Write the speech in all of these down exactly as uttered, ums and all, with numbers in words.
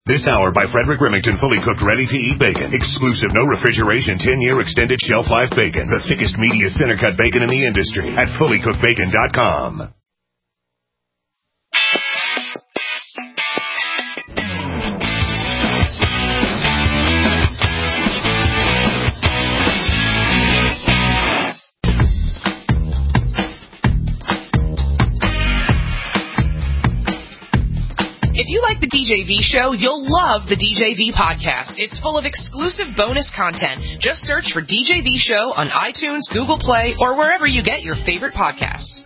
This hour by Frederick Remington, fully cooked, ready-to-eat bacon. Exclusive, no refrigeration, ten-year extended shelf life bacon. The thickest, meatiest, center-cut bacon in the industry at fully cooked bacon dot com. If you like the D J V show, you'll love the D J V podcast. It's full of exclusive bonus content. Just search for D J V show on iTunes, Google Play, or wherever you get your favorite podcasts.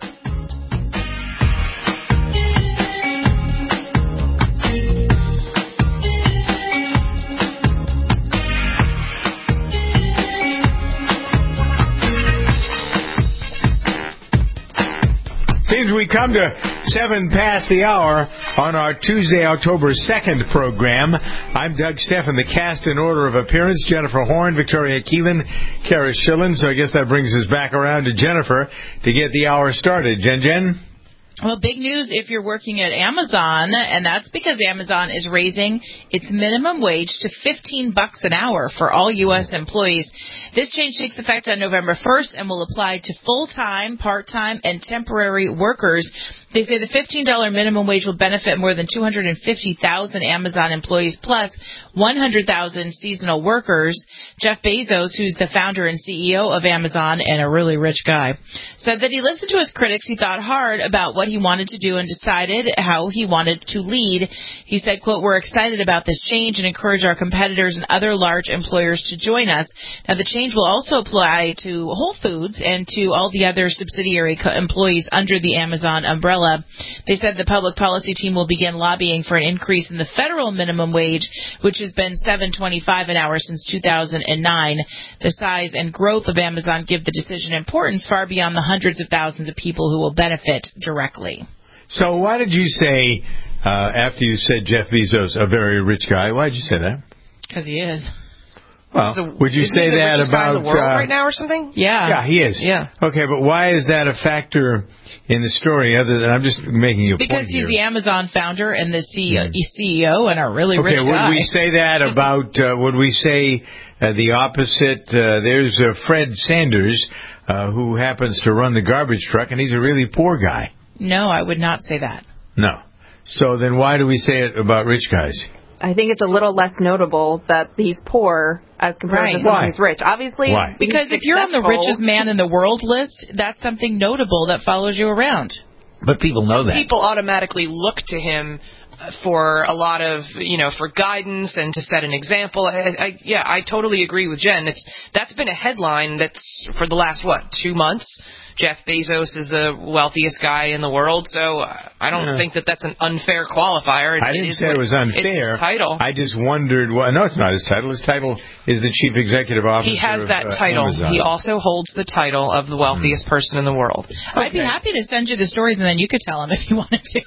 Seems we come to seven past the hour on our Tuesday, October second program. I'm Doug Steffen, the cast in order of appearance: Jennifer Horn, Victoria Keelan, Kara Schillen. So I guess that brings us back around to Jennifer to get the hour started. Jen Jen? Well, big news if you're working at Amazon, and that's because Amazon is raising its minimum wage to fifteen bucks an hour for all U S employees. This change takes effect on November first and will apply to full-time, part-time, and temporary workers. They say the fifteen dollars minimum wage will benefit more than two hundred fifty thousand Amazon employees plus one hundred thousand seasonal workers. Jeff Bezos, who's the founder and C E O of Amazon and a really rich guy, said that he listened to his critics, he thought hard about what he wanted to do and decided how he wanted to lead. He said, quote, "We're excited about this change and encourage our competitors and other large employers to join us." Now, the change will also apply to Whole Foods and to all the other subsidiary co- employees under the Amazon umbrella. They said the public policy team will begin lobbying for an increase in the federal minimum wage, which has been seven twenty-five an hour since two thousand nine. The size and growth of Amazon give the decision importance far beyond the hundreds of thousands of people who will benefit directly. So why did you say, uh, after you said Jeff Bezos, a very rich guy, why did you say that? Because he is. Well, so, would you say he the that about guy in the world uh, right now or something? Yeah. Yeah, he is. Yeah. Okay, but why is that a factor in the story? Other than I'm just making a because point he's here. the Amazon founder and the C E O and a really okay, rich would guy. we say that about? Uh, would we say uh, the opposite? Uh, there's uh, Fred Sanders, uh, who happens to run the garbage truck, and he's a really poor guy. No, I would not say that. No. So then, why do we say it about rich guys? I think it's a little less notable that he's poor as compared Right. to someone Why? who's rich. Obviously, Why? Because if you're on the successful. richest man in the world list, that's something notable that follows you around. But people know that. People automatically look to him for a lot of, you know, for guidance and to set an example. I, I, yeah, I totally agree with Jen. It's that's been a headline that's for the last, what, two months? Jeff Bezos is the wealthiest guy in the world, so I don't Yeah. think that that's an unfair qualifier. It, I didn't it is say what, it was unfair. It's his title. I just wondered. Well, no, it's not his title. His title is the chief executive officer. He has that of, uh, title. Amazon. He also holds the title of the wealthiest mm. person in the world. I'd be happy to send you the stories, and then you could tell him if you wanted to.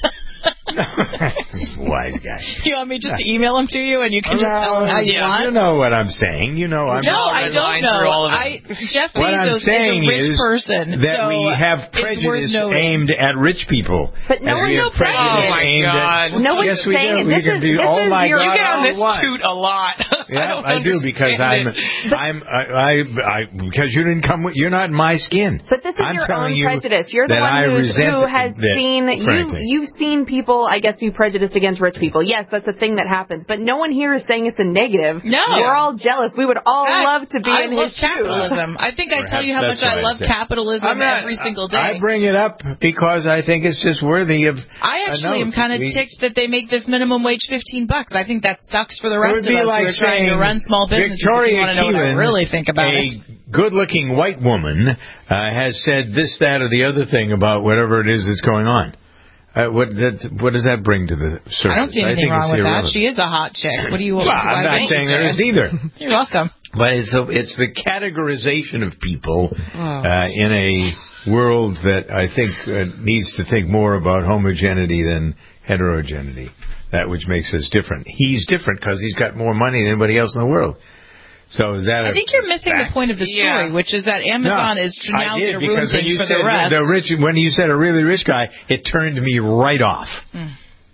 Wise guy. You want me just to email them to you, and you can just tell them how you yeah. want? You know what I'm saying. You know I'm No, not I don't know. I, Jeff what I'm Bezos saying is a rich is person, that so we have it's worth prejudice noting. aimed at rich people. But no as one's we no have prejudice Oh, my aimed God. at. No one's yes, we saying do. it. We This can is- be. this Oh is my your- God! You get on oh, this what? toot a lot. Yeah, I, don't I do because I'm, understand it. I'm, I, I, I, because you didn't come with, you're not in my skin. But this is I'm your telling own you prejudice. You're the that one I who's, resent who has that, seen you. frankly. You've seen people, I guess, be prejudiced against rich people. Yes, that's a thing that happens. But no one here is saying it's a negative. No. We're all jealous. We would all I, love to be I in love his shoes. capitalism. I think I tell you how much That's I what I love said. capitalism I'm not- every single day. I bring it up because I think it's just worthy of. I actually a am note. kind of We- ticked that they make this minimum wage fifteen bucks. I think that sucks for the It rest would of be us like who are trying to saying run small businesses. Victoria if you want to know what I Keelan, really think about a it. good-looking white woman, uh, has said this, that, or the other thing about whatever it is that's going on. Uh, what that, what does that bring to the surface? I don't see anything think wrong it's with irrelevant. that. She is a hot chick. What do you? Well, I'm not saying there is either. You're welcome. But it's a, it's the categorization of people Oh. uh, in a world that I think uh, needs to think more about homogeneity than heterogeneity. That which makes us different. He's different because he's got more money than anybody else in the world. So is that? I a think you're missing fact? the point of the story, Yeah. which is that Amazon No, is now I did, going to ruin because when things you for said the rest. the rich, when you said a really rich guy, it turned me right off. Mm.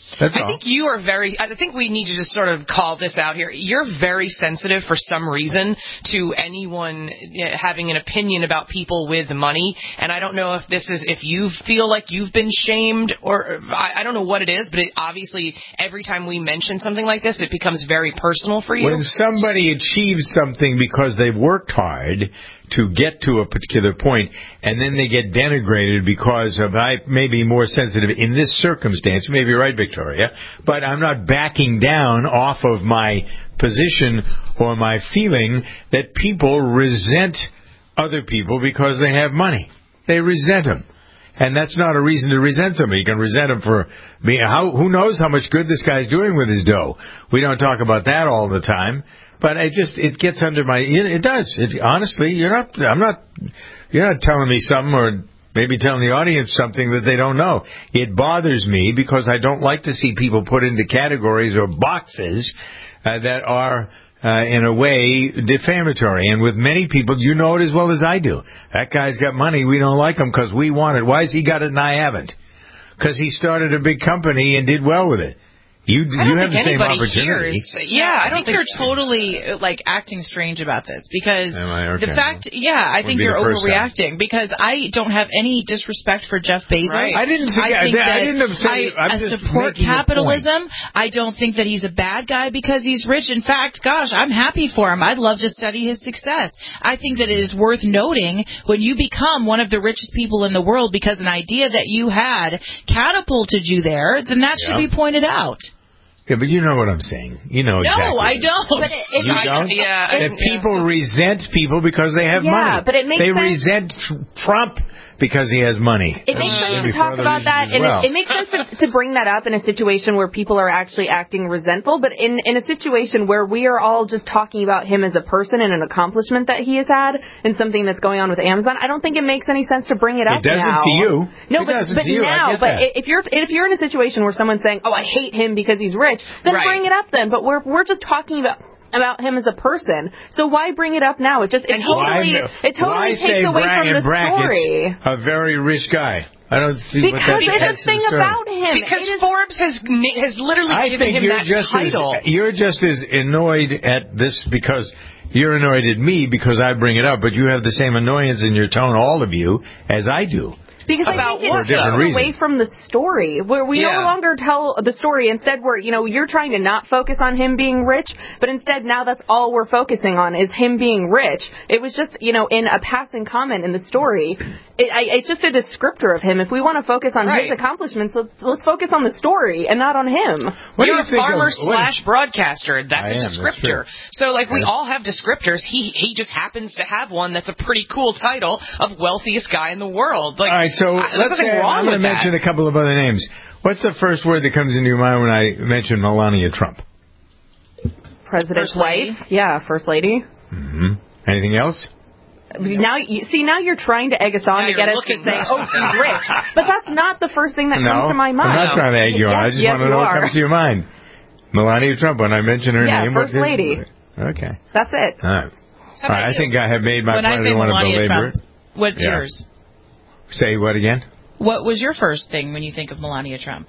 That's I all. think you are very, I think we need to just sort of call this out here. You're very sensitive for some reason to anyone having an opinion about people with money. And I don't know if this is, if you feel like you've been shamed or I, I don't know what it is, but it, obviously every time we mention something like this, it becomes very personal for you. When somebody achieves something because they've worked hard to get to a particular point, and then they get denigrated because of, I may be more sensitive in this circumstance. You may be right, Victoria, but I'm not backing down off of my position or my feeling that people resent other people because they have money. They resent them. And that's not a reason to resent somebody. You can resent him for being, how, who knows how much good this guy's doing with his dough. We don't talk about that all the time. But it just, it gets under my, it does. It, honestly, you're not, I'm not, you're not telling me something or maybe telling the audience something that they don't know. It bothers me because I don't like to see people put into categories or boxes uh, that are, uh, in a way, defamatory. And with many people, you know it as well as I do. That guy's got money. We don't like him because we want it. Why has he got it and I haven't? Because he started a big company and did well with it. You, you have the same opportunity. Hears. Yeah, I, I think, think you're so. totally like acting strange about this because okay. the fact, yeah, I think you're overreacting because I don't have any disrespect for Jeff Bezos. Right. I didn't say I, think I, that I didn't say I, I support capitalism. I don't think that he's a bad guy because he's rich. In fact, gosh, I'm happy for him. I'd love to study his success. I think that it is worth noting when you become one of the richest people in the world because an idea that you had catapulted you there, then that should yeah. be pointed out. Yeah, but you know what I'm saying. You know exactly. No, I don't. But it, it, you I, don't? Yeah. That people yeah. resent people because they have yeah, money. but it makes they sense. resent tr- Trump because he has money. It makes uh, sense to talk about that, and well. it, it makes sense to, to bring that up in a situation where people are actually acting resentful, but in, in a situation where we are all just talking about him as a person and an accomplishment that he has had and something that's going on with Amazon, I don't think it makes any sense to bring it up It doesn't now. to you. No, it but, doesn't but to you. now, I get but that. if you're if you're in a situation where someone's saying, "Oh, I hate him because he's rich," then right. bring it up then. But we're we're just talking about about him as a person. So why bring it up now? It just it And totally why, it totally why takes say away bra- from the brackets, story. A very rich guy. I don't see Because what that it's adds a to thing the story. about him. Because It is- Forbes has has literally I given think him you're that just title. As, you're just as annoyed at this because you're annoyed at me because I bring it up, but you have the same annoyance in your tone, all of you, as I do. Because About I think what, it takes though? away from the story. Where we Yeah. no longer tell the story. Instead, we're, you know, you're trying to not focus on him being rich, but instead now that's all we're focusing on is him being rich. It was just, you know, in a passing comment in the story. It, I, it's just a descriptor of him. If we want to focus on Right. his accomplishments, let's, let's focus on the story and not on him. What You're do you a think farmer of, slash broadcaster. That's I a am, that's descriptor. true. So, like, we Yeah. all have descriptors. He he just happens to have one that's a pretty cool title of wealthiest guy in the world. Like, All right, so I, there's let's nothing say wrong I'm going with to mention that. a couple of other names. What's the first word that comes into your mind when I mention Melania Trump? President's First lady. wife. Yeah, first lady. Mm-hmm. Anything else? Now, you, see, now you're trying to egg us on Now to get you're us to looking say, for "Oh, she's rich," but that's not the first thing that no, comes to my mind. I'm not trying to egg you on. Yes, I just yes, want to you know what are. comes to your mind. Melania Trump, when I mention her Yeah, name. first what did- lady. Okay. That's it. All right. How All right, about I you? think I have made my when point. I I say don't want to Melania belabor Trump, it. what's Yeah. yours? Say what again? What was your first thing when you think of Melania Trump?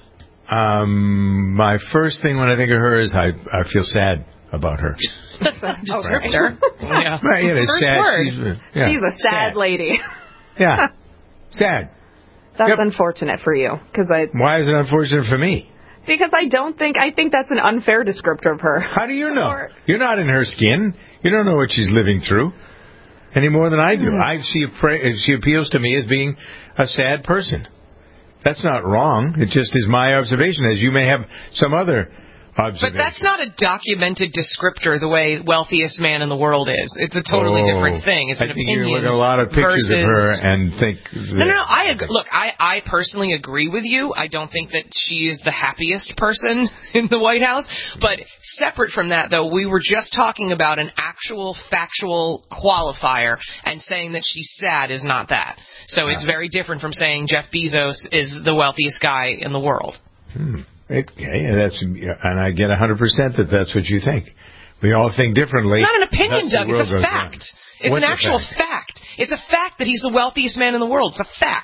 Um, my first thing when I think of her is I I feel sad about her. Descriptor. Yeah. Right, yeah, it's First sad. word. She's, yeah, She's a sad lady. Yeah, sad. That's Yep. unfortunate for you, because I Why is it unfortunate for me? because I don't think I think that's an unfair descriptor of her. How do you know? Or- You're not in her skin. You don't know what she's living through any more than I do. Hmm. I she appra- she appeals to me as being a sad person. That's not wrong. It just is my observation, as you may have some other observation. But that's not a documented descriptor the way wealthiest man in the world is. It's a totally Oh, different thing. It's I an think opinion. you look at a lot of pictures versus... of her and think. No, no, no. I ag- look. I, I personally agree with you. I don't think that she is the happiest person in the White House. But separate from that, though, we were just talking about an actual factual qualifier, and saying that she's sad is not that. So it's very different from saying Jeff Bezos is the wealthiest guy in the world. Hmm. Okay, and that's and I get one hundred percent that that's what you think. We all think differently. It's not an opinion, That's the Doug. world It's a goes fact. round. It's What's an a actual fact? fact? It's a fact that he's the wealthiest man in the world. It's a fact.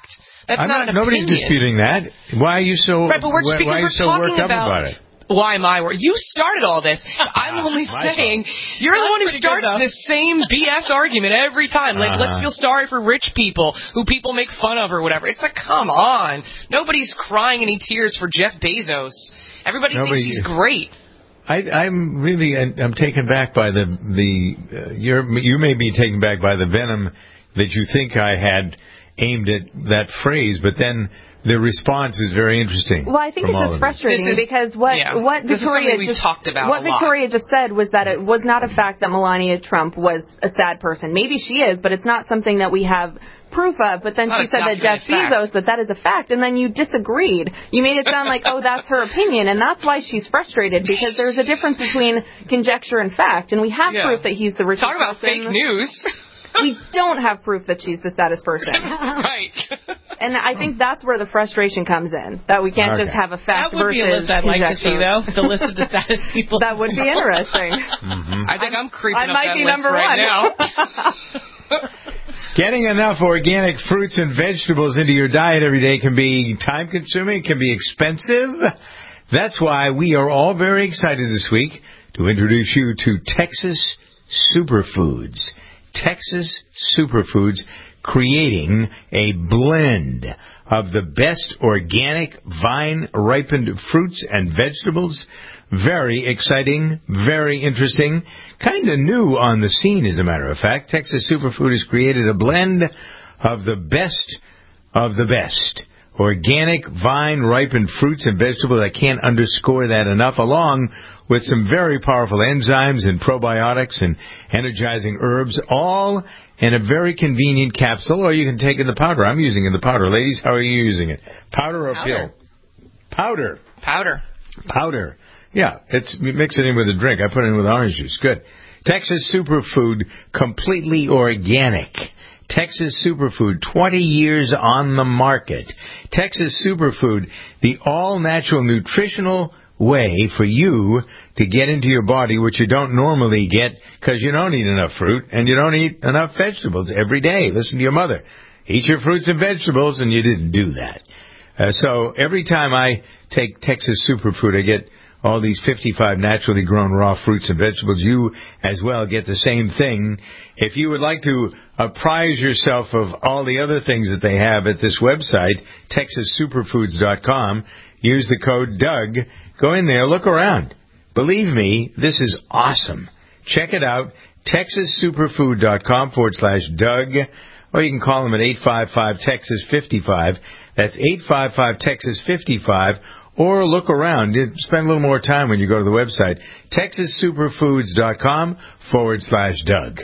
That's I'm not, not an nobody's opinion. disputing that. Why are you so? Right, but we're, why, because why are you we're so talking worked up about, about it? Why am I worried? You started all this. I'm only My saying fault. you're the That's one who pretty good, starts though. this same B S argument every time. Like, Uh-huh. let's feel sorry for rich people who people make fun of or whatever. It's like, come on. Nobody's crying any tears for Jeff Bezos. Everybody Nobody- thinks he's great. I, I'm really, I'm taken back by the the. Uh, you're you may be taken back by the venom that you think I had aimed at that phrase, but then the response is very interesting. Well, I think from it's all just of frustrating This is- because what yeah. what This is Victoria something we've just talked about what a lot. Victoria just said was that it was not a fact that Melania Trump was a sad person. Maybe she is, but it's not something that we have proof of. But then Not she a said that Jeff documented fact. Bezos that that is a fact, and then you disagreed. You made it sound like, oh, that's her opinion, and that's why she's frustrated because there's a difference between conjecture and fact, and we have Yeah. proof that he's the richest Talk about person. fake news. We don't have proof that she's the saddest person. Right. And I think that's where the frustration comes in, that we can't Okay. just have a fact That would be a versus list I'd like to see, conjecture. though. The list of the saddest people. That would be interesting. Mm-hmm. I think I'm creeping I up might that be list number right one. now. Getting enough organic fruits and vegetables into your diet every day can be time-consuming, can be expensive. That's why we are all very excited this week to introduce you to Texas Superfoods. Texas Superfoods, creating a blend of the best organic vine-ripened fruits and vegetables. Very exciting, very interesting, kind of new on the scene, as a matter of fact. Texas Superfood has created a blend of the best of the best. Organic, vine-ripened fruits and vegetables. I can't underscore that enough, along with some very powerful enzymes and probiotics and energizing herbs, all in a very convenient capsule, or you can take it in the powder. I'm using it in the powder. Ladies, how are you using it? Powder or Powder. pill? Powder. Powder. Powder. Yeah, it's you mix it in with a drink. I put it in with orange juice. Good. Texas Superfood, completely organic. Texas Superfood, twenty years on the market. Texas Superfood, the all-natural nutritional way for you to get into your body what you don't normally get because you don't eat enough fruit and you don't eat enough vegetables every day. Listen to your mother. Eat your fruits and vegetables, and you didn't do that. Uh, so every time I take Texas Superfood, I get all these fifty-five naturally grown raw fruits and vegetables. You as well get the same thing. If you would like to apprise yourself of all the other things that they have at this website, texas superfoods dot com, use the code Doug. Go in there, look around. Believe me, this is awesome. Check it out, texas superfood dot com forward slash Doug, or you can call them at eight five five Texas fifty-five. That's eight five five Texas fifty-five. Or look around. Spend a little more time when you go to the website. texas superfoods dot com forward slash Doug.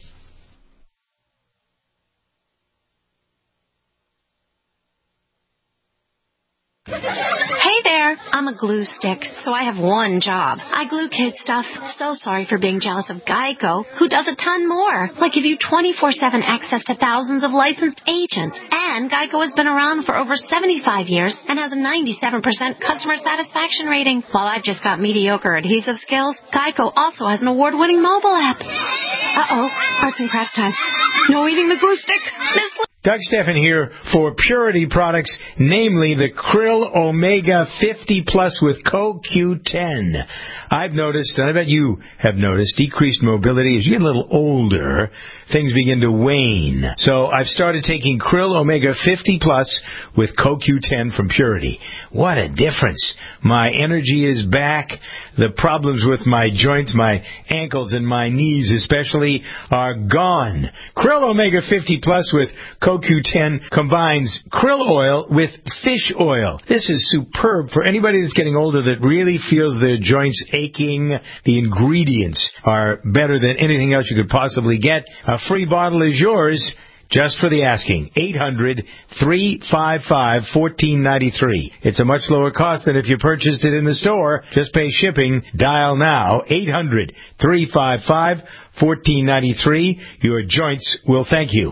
Hey there, I'm a glue stick, so I have one job. I glue kid stuff. So sorry for being jealous of Geico, who does a ton more. Like give you twenty-four seven access to thousands of licensed agents. And Geico has been around for over seventy-five years and has a ninety-seven percent customer satisfaction rating. While I've just got mediocre adhesive skills, Geico also has an award-winning mobile app. Uh-oh, arts and crafts time. No eating the glue stick. Miss Doug Steffen here for Purity products, namely the Krill Omega fifty Plus with Co Q ten. I've noticed, and I bet you have noticed, decreased mobility. As you get a little older, things begin to wane. So I've started taking Krill Omega fifty Plus with Co Q ten from Purity. What a difference. My energy is back. The problems with my joints, my ankles and my knees especially, are gone. Krill Omega fifty Plus with Co Q ten combines krill oil with fish oil. This is superb for anybody that's getting older that really feels their joints aching. The ingredients are better than anything else you could possibly get. A free bottle is yours just for the asking. eight hundred, three five five, one four nine three. It's a much lower cost than if you purchased it in the store. Just pay shipping. Dial now. eight hundred, three five five, one four nine three. Your joints will thank you.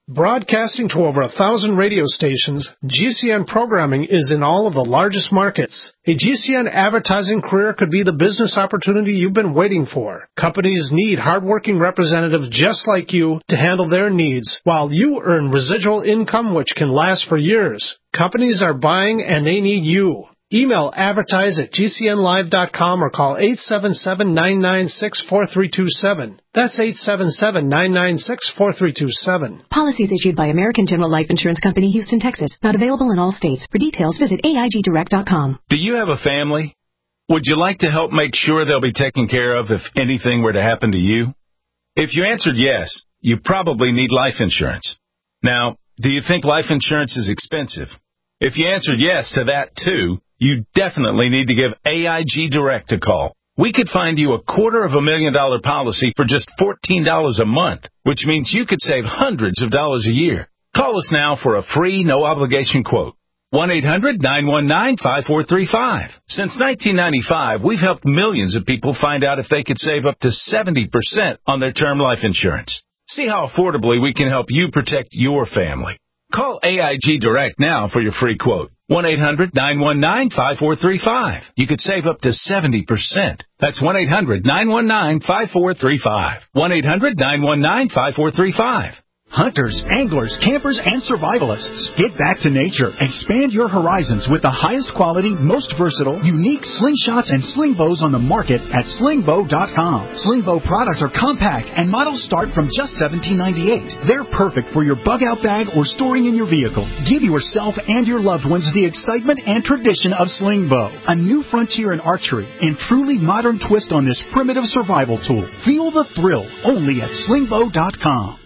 Broadcasting to over a thousand radio stations, G C N programming is in all of the largest markets. A G C N advertising career could be the business opportunity you've been waiting for. Companies need hardworking representatives just like you to handle their needs, while you earn residual income which can last for years. Companies are buying and they need you. Email advertise at G C N live dot com or call eight seven seven, nine nine six, four three two seven. That's eight seven seven, nine nine six, four three two seven. Policies issued by American General Life Insurance Company, Houston, Texas. Not available in all states. For details, visit A I G direct dot com. Do you have a family? Would you like to help make sure they'll be taken care of if anything were to happen to you? If you answered yes, you probably need life insurance. Now, do you think life insurance is expensive? If you answered yes to that, too, you definitely need to give A I G Direct a call. We could find you a quarter of a million dollar policy for just fourteen dollars a month, which means you could save hundreds of dollars a year. Call us now for a free, no-obligation quote. one eight hundred, nine one nine, five four three five. Since nineteen ninety-five, we've helped millions of people find out if they could save up to seventy percent on their term life insurance. See how affordably we can help you protect your family. Call A I G Direct now for your free quote. one eight hundred, nine one nine, five four three five. You could save up to seventy percent. That's one eight hundred, nine one nine, five four three five. one eight hundred, nine one nine, five four three five. Hunters, anglers, campers, and survivalists. Get back to nature. Expand your horizons with the highest quality, most versatile, unique slingshots and sling bows on the market at sling bow dot com. Sling bow products are compact and models start from just seventeen ninety-eight. They're perfect for your bug out bag or storing in your vehicle. Give yourself and your loved ones the excitement and tradition of sling bow. A new frontier in archery and truly modern twist on this primitive survival tool. Feel the thrill only at sling bow dot com.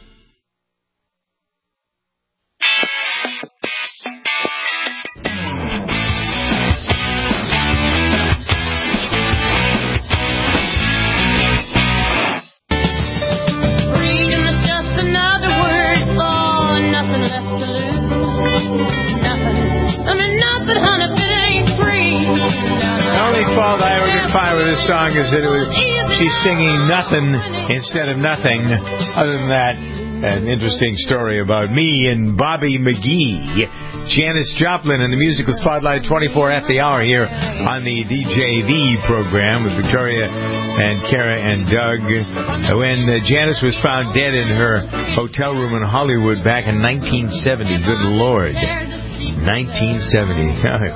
Fault I ever could find with this song is that it was she's singing nothing instead of nothing. Other than that, an interesting story about me and Bobby McGee. Janis Joplin and the Musical Spotlight, twenty-four at the hour here on the D J V program with Victoria and Kara and Doug. When uh, Janis was found dead in her hotel room in Hollywood back in nineteen seventy, good Lord, nineteen seventy.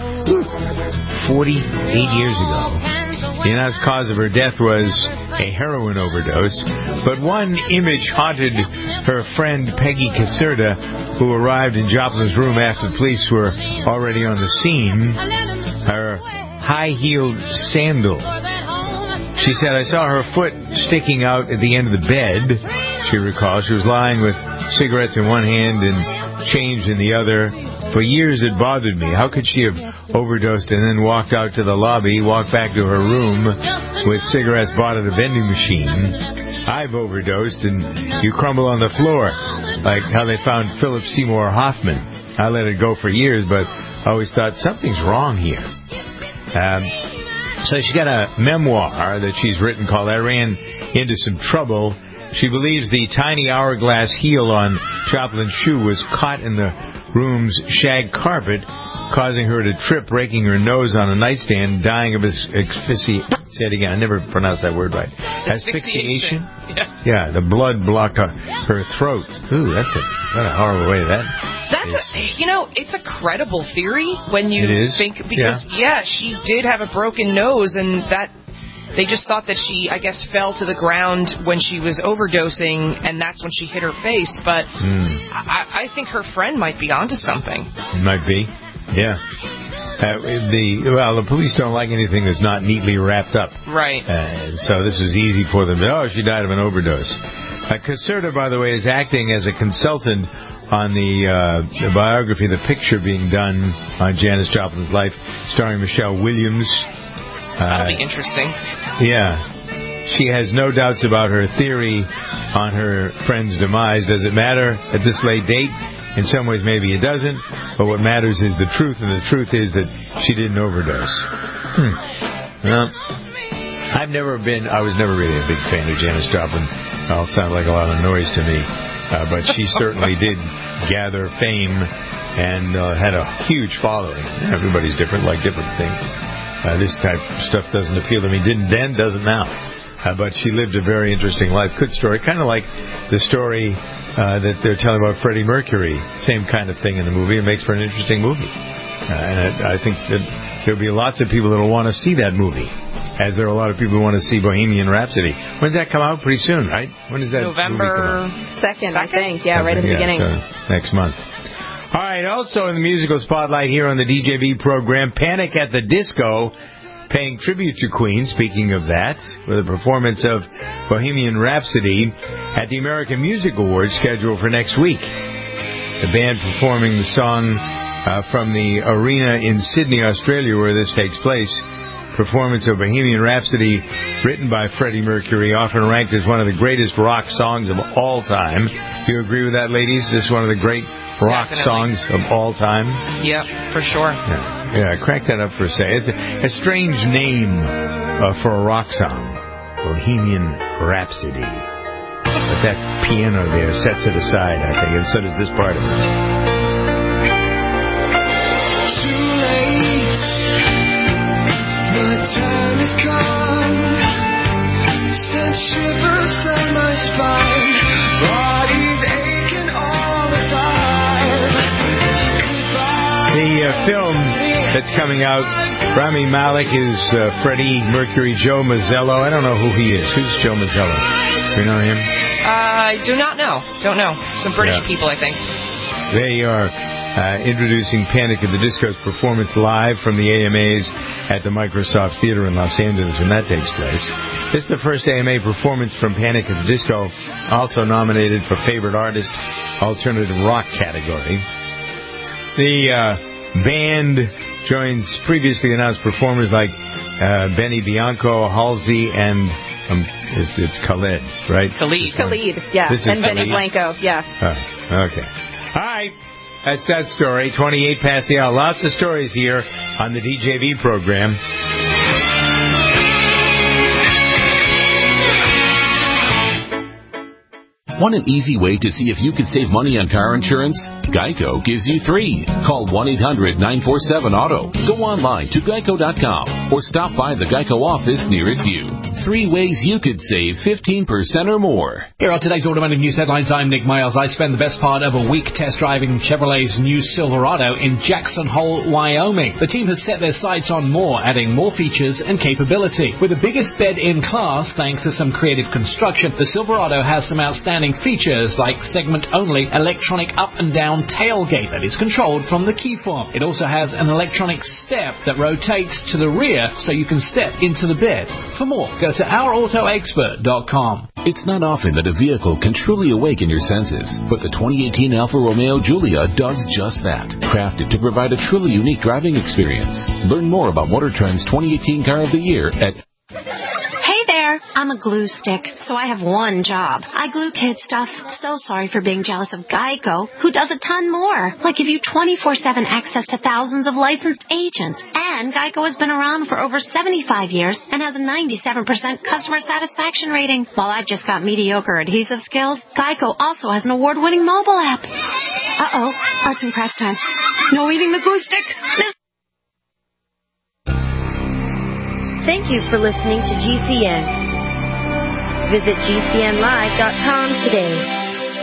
forty-eight years ago. The announced cause of her death was a heroin overdose, but one image haunted her friend Peggy Caserta, who arrived in Joplin's room after the police were already on the scene. Her high-heeled sandal. She said, "I saw her foot sticking out at the end of the bed," she recalls. She was lying with cigarettes in one hand and change in the other. For years it bothered me. How could she have overdosed and then walked out to the lobby, walked back to her room with cigarettes bought at a vending machine? I've overdosed and you crumble on the floor, like how they found Philip Seymour Hoffman. I let it go for years, but I always thought something's wrong here. Um, so she got a memoir that she's written called I Ran Into Some Trouble. She believes the tiny hourglass heel on Joplin's shoe was caught in the room's shag carpet, causing her to trip, breaking her nose on a nightstand, dying of asphyxiation. Say it again. I never pronounced that word right. Asphyxiation. Yeah. Yeah, the blood blocked her, her throat. Ooh, that's a what a horrible way that. That's a, you know, it's a credible theory when you it is? think because yeah. yeah, she did have a broken nose, and that. They just thought that she, I guess, fell to the ground when she was overdosing, and that's when she hit her face. But mm. I, I think her friend might be onto something. Might be, yeah. Uh, the well, the police don't like anything that's not neatly wrapped up. Right. Uh, so this was easy for them. Oh, she died of an overdose. Uh, Caserta, by the way, is acting as a consultant on the, uh, the biography, The Picture, being done on Janis Joplin's life, starring Michelle Williams. That'll be interesting. Yeah. She has no doubts about her theory on her friend's demise. Does it matter at this late date? In some ways, maybe it doesn't. But what matters is the truth, and the truth is that she didn't overdose. Hmm. Well, I've never been, I was never really a big fan of Janis Joplin. It all sounded like a lot of noise to me. Uh, but she certainly did gather fame and uh, had a huge following. Everybody's different, like different things. Uh, this type of stuff doesn't appeal to me. Didn't then, doesn't now. Uh, but she lived a very interesting life. Good story. Kind of like the story uh, that they're telling about Freddie Mercury. Same kind of thing in the movie. It makes for an interesting movie. Uh, and I, I think that there'll be lots of people that will want to see that movie, as there are a lot of people who want to see Bohemian Rhapsody. When does that come out? Pretty soon, right? When does that November second, I think. Yeah, right at the yeah, beginning. So next month. All right, also in the musical spotlight here on the D J V program, Panic at the Disco, paying tribute to Queen, speaking of that, with a performance of Bohemian Rhapsody at the American Music Awards scheduled for next week. The band performing the song uh, from the arena in Sydney, Australia, where this takes place. Performance of Bohemian Rhapsody, written by Freddie Mercury, often ranked as one of the greatest rock songs of all time. Do you agree with that, ladies? This is one of the great rock Definitely. songs of all time? Yep, for sure. Yeah, yeah, crank that up for a second. It's a, a strange name uh, for a rock song. Bohemian Rhapsody. But that piano there sets it aside, I think, and so does this part of it. Time has come, sent shivers down my spine, body's aching all the time. The uh, film that's coming out, Rami Malek is uh, Freddie Mercury, Joe Mazzello. I don't know who he is. Who's Joe Mazzello? Do you know him? Uh, I do not know. Don't know. Some British Yeah. people, I think. They are uh, introducing Panic at the Disco's performance live from the A M As at the Microsoft Theater in Los Angeles when that takes place. This is the first A M A performance from Panic at the Disco, also nominated for Favorite Artist, Alternative Rock category. The uh, band joins previously announced performers like uh, Benny Bianco, Halsey, and um, it's, it's Khaled, right? Khalid. Khalid, yeah. This is And Benny Khalid? Blanco, yeah. Oh, okay. All right. That's that story. twenty-eight past the hour. Lots of stories here on the D J V program. Want an easy way to see if you can save money on car insurance? Geico gives you three. Call one eight hundred nine four seven auto. Go online to geico dot com or stop by the Geico office nearest you. Three ways you could save fifteen percent or more. Here are today's automotive news headlines. I'm Nick Miles. I spent the best part of a week test driving Chevrolet's new Silverado in Jackson Hole, Wyoming. The team has set their sights on more, adding more features and capability. With the biggest bed in class, thanks to some creative construction, the Silverado has some outstanding features like segment-only electronic up-and-down tailgate that is controlled from the key fob. It also has an electronic step that rotates to the rear so you can step into the bed. For more, go to our auto expert dot com. It's not often that a vehicle can truly awaken your senses, but the twenty eighteen Alfa Romeo Giulia does just that. Crafted to provide a truly unique driving experience. Learn more about Motor Trend's twenty eighteen Car of the Year at... Hey there, I'm a glue stick, so I have one job. I glue kid stuff. So sorry for being jealous of Geico, who does a ton more. Like give you twenty-four seven access to thousands of licensed agents. And Geico has been around for over seventy-five years and has a ninety-seven percent customer satisfaction rating. While I've just got mediocre adhesive skills, Geico also has an award-winning mobile app. Uh-oh, arts and crafts time. No eating the glue stick. Thank you for listening to G C N. Visit G C N live dot com today.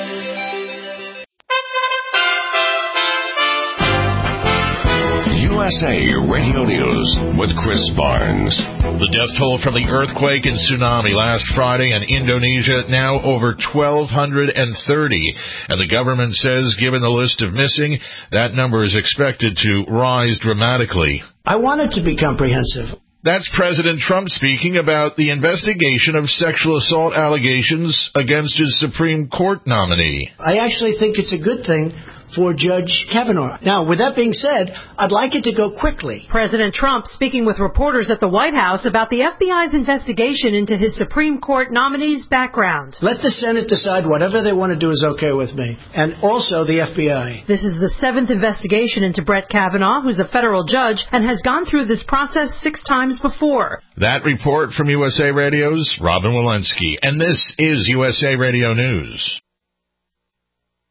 U S A Radio News with Chris Barnes. The death toll from the earthquake and tsunami last Friday in Indonesia now over twelve thirty, and the government says, given the list of missing, that number is expected to rise dramatically. I want it to be comprehensive. That's President Trump speaking about the investigation of sexual assault allegations against his Supreme Court nominee. I actually think it's a good thing for Judge Kavanaugh. Now, with that being said, I'd like it to go quickly. President Trump speaking with reporters at the White House about the F B I's investigation into his Supreme Court nominee's background. Let the Senate decide whatever they want to do is okay with me. And also the F B I. This is the seventh investigation into Brett Kavanaugh, who's a federal judge and has gone through this process six times before. That report from U S A Radio's Robin Walensky. And this is U S A Radio News.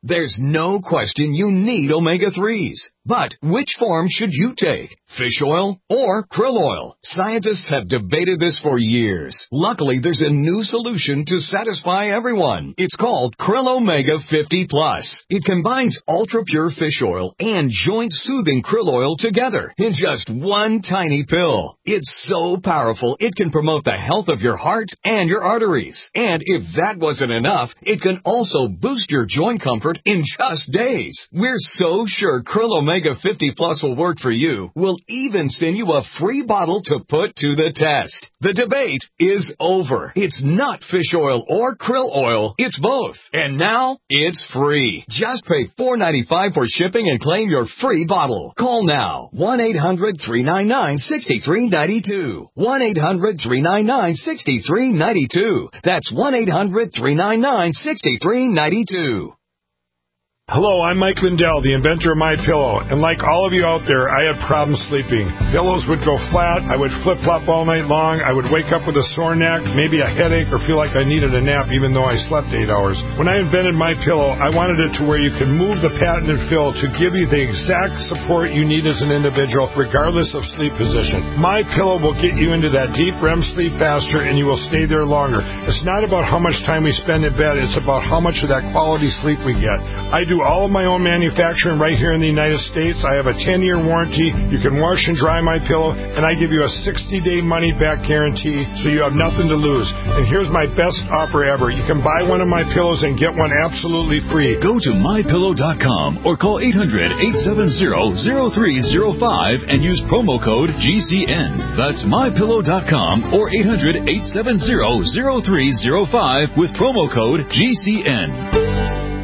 There's no question you need omega threes. But which form should you take? Fish oil or krill oil? Scientists have debated this for years. Luckily, there's a new solution to satisfy everyone. It's called Krill Omega fifty plus. It combines ultra-pure fish oil and joint-soothing krill oil together in just one tiny pill. It's so powerful, it can promote the health of your heart and your arteries. And if that wasn't enough, it can also boost your joint comfort in just days. We're so sure Krill Omega fifty plus will work for you. We'll even send you a free bottle to put to the test. The debate is over. It's not fish oil or krill oil. It's both. And now it's free. Just pay four dollars and ninety-five cents for shipping and claim your free bottle. Call now. one eight hundred three nine nine six three nine two. one eight hundred three nine nine six three nine two. That's one eight hundred three nine nine six three nine two. Hello, I'm Mike Lindell, the inventor of MyPillow, and like all of you out there, I had problems sleeping. Pillows would go flat, I would flip-flop all night long, I would wake up with a sore neck, maybe a headache, or feel like I needed a nap even though I slept eight hours. When I invented MyPillow, I wanted it to where you could move the patented fill to give you the exact support you need as an individual, regardless of sleep position. MyPillow will get you into that deep R E M sleep faster, and you will stay there longer. It's not about how much time we spend in bed, it's about how much of that quality sleep we get. I do all of my own manufacturing right here in the United States. I have a ten-year warranty. You can wash and dry my pillow, and I give you a sixty-day money-back guarantee, so you have nothing to lose. And here's my best offer ever. You can buy one of my pillows and get one absolutely free. Go to my pillow dot com or call eight hundred eight seven zero zero three zero five and use promo code G C N. That's my pillow dot com or eight hundred eight seven zero zero three zero five with promo code G C N.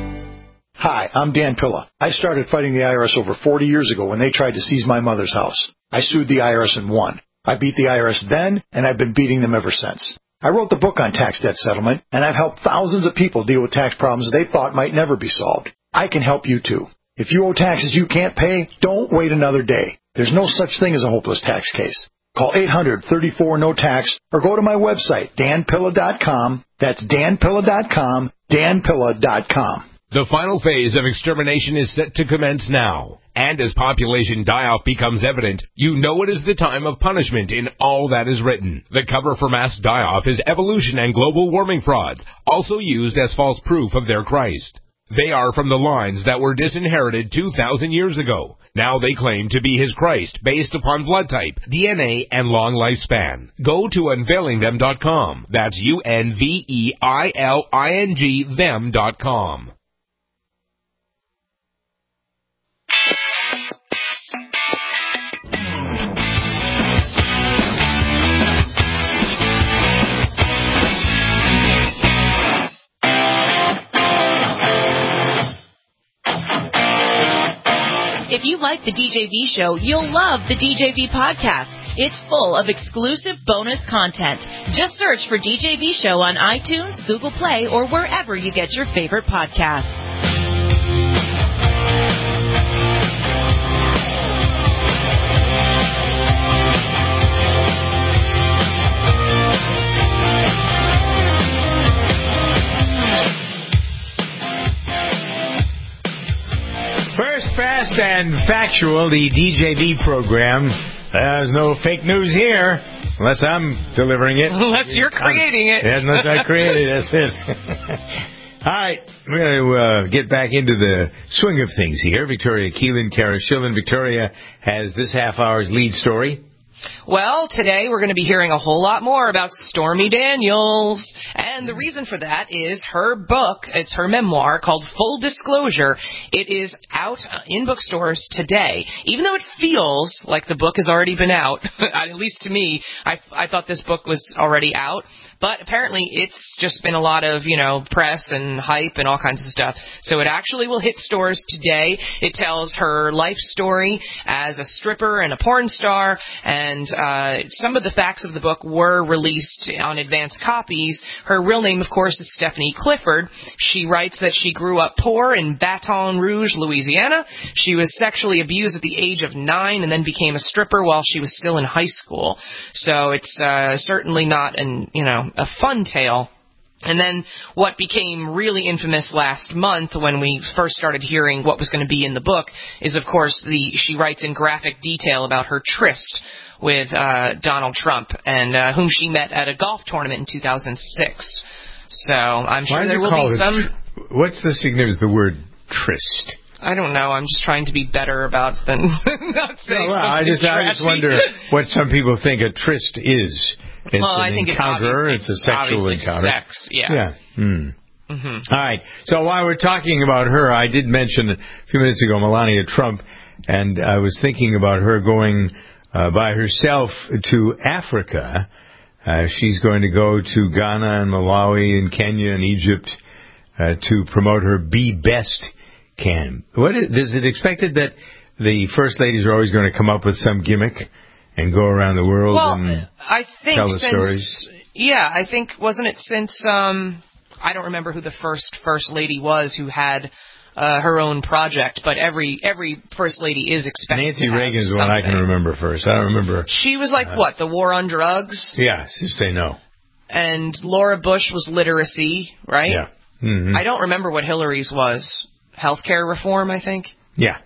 Hi, I'm Dan Pilla. I started fighting the I R S over forty years ago when they tried to seize my mother's house. I sued the I R S and won. I beat the I R S then, and I've been beating them ever since. I wrote the book on tax debt settlement, and I've helped thousands of people deal with tax problems they thought might never be solved. I can help you too. If you owe taxes you can't pay, don't wait another day. There's no such thing as a hopeless tax case. Call eight hundred thirty-four no tax or go to my website, dan pilla dot com. That's dan pilla dot com, dan pilla dot com. The final phase of extermination is set to commence now. And as population die-off becomes evident, you know it is the time of punishment in all that is written. The cover for mass die-off is evolution and global warming frauds, also used as false proof of their Christ. They are from the lines that were disinherited two thousand years ago. Now they claim to be his Christ based upon blood type, D N A, and long lifespan. Go to unveiling them dot com. That's U N V E I L I N G them dot com. If you like the D J V show, you'll love the D J V podcast. It's full of exclusive bonus content. Just search for D J V show on iTunes, Google Play, or wherever you get your favorite podcasts. First, fast, and factual, the D J V program. There's no fake news here, unless I'm delivering it. Unless you're creating it. Yeah, unless I created it, that's it. All right, we're going to uh, get back into the swing of things here. Victoria Keelan, Kara Schillen. Victoria has this half hour's lead story. Well, today we're going to be hearing a whole lot more about Stormy Daniels. And the reason for that is her book, it's her memoir called Full Disclosure. It is out in bookstores today. Even though it feels like the book has already been out, at least to me, I, I thought this book was already out. But apparently it's just been a lot of, you know, press and hype and all kinds of stuff. So it actually will hit stores today. It tells her life story as a stripper and a porn star. And uh, some of the facts of the book were released on advance copies. Her real name, of course, is Stephanie Clifford. She writes that she grew up poor in Baton Rouge, Louisiana. She was sexually abused at the age of nine and then became a stripper while she was still in high school. So it's uh, certainly not an, you know, a fun tale. And then what became really infamous last month when we first started hearing what was going to be in the book is, of course, the she writes in graphic detail about her tryst with uh, Donald Trump, and uh, whom she met at a golf tournament in two thousand six. So I'm sure there will be some... Tr- what's the significance of the word tryst? I don't know. I'm just trying to be better about than not saying no, well, something I just, trashy. I just wonder what some people think a tryst is. It's well, an I think encounter. It's, it's a sexual encounter. Sex, yeah. Yeah. Hmm. Mm-hmm. All right. So while we're talking about her, I did mention a few minutes ago Melania Trump, and I was thinking about her going uh, by herself to Africa. Uh, she's going to go to Ghana and Malawi and Kenya and Egypt uh, to promote her Be Best camp. What is, is it expected that the first ladies are always going to come up with some gimmick and go around the world well, and I think tell the since, stories? Yeah, I think, wasn't it since, um, I don't remember who the first first lady was who had uh, her own project, but every every first lady is expected Nancy to have Reagan is the one I can remember first. I don't remember. She was like, uh, what, the war on drugs? Yeah, just say no. And Laura Bush was literacy, right? Yeah. Mm-hmm. I don't remember what Hillary's was. Healthcare reform, I think. Yeah.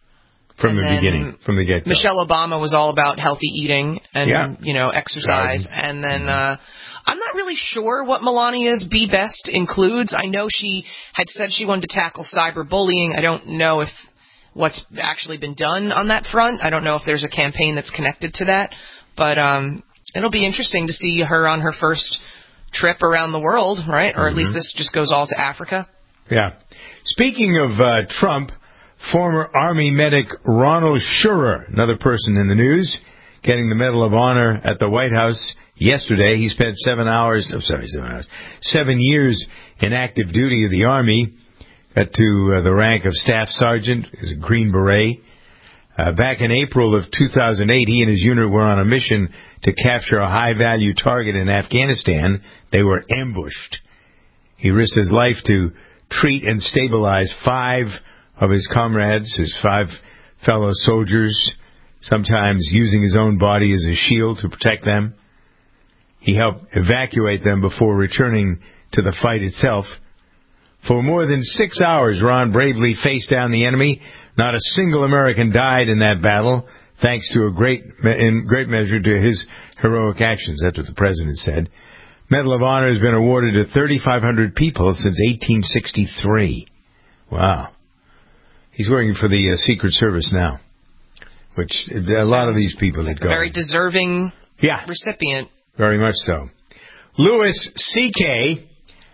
From and the beginning, from the get-go. Michelle Obama was all about healthy eating and, yeah. you know, exercise. Gardens. And then uh, I'm not really sure what Melania's Be Best includes. I know she had said she wanted to tackle cyberbullying. I don't know if what's actually been done on that front. I don't know if there's a campaign that's connected to that. But um, it'll be interesting to see her on her first trip around the world, right? Or mm-hmm. at least this just goes all to Africa. Yeah. Speaking of uh, Trump, former Army medic Ronald Schurer, another person in the news, getting the Medal of Honor at the White House yesterday. He spent seven hours, oh, sorry, seven hours, seven years in active duty of the Army, got to uh, the rank of Staff Sergeant, is a Green Beret. Uh, back in April of two thousand eight, he and his unit were on a mission to capture a high-value target in Afghanistan. They were ambushed. He risked his life to treat and stabilize five of his comrades, his five fellow soldiers, sometimes using his own body as a shield to protect them. He helped evacuate them before returning to the fight itself. For more than six hours, Ron bravely faced down the enemy. Not a single American died in that battle, thanks to a great, in great measure to his heroic actions. That's what the president said. Medal of Honor has been awarded to thirty-five hundred people since eighteen sixty-three. Wow. He's working for the uh, Secret Service now, which a Sounds lot of these people like that go. A very deserving yeah, recipient. Very much so. Louis C K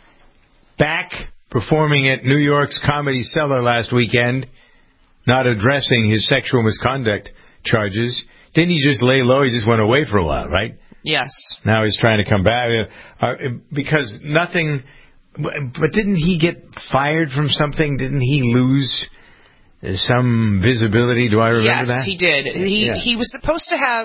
back performing at New York's Comedy Cellar last weekend, not addressing his sexual misconduct charges. Didn't he just lay low? He just went away for a while, right? Yes. Now he's trying to come back uh, because nothing. But didn't he get fired from something? Didn't he lose some visibility? Do I remember yes, that? Yes, he did. He yeah. he was supposed to have.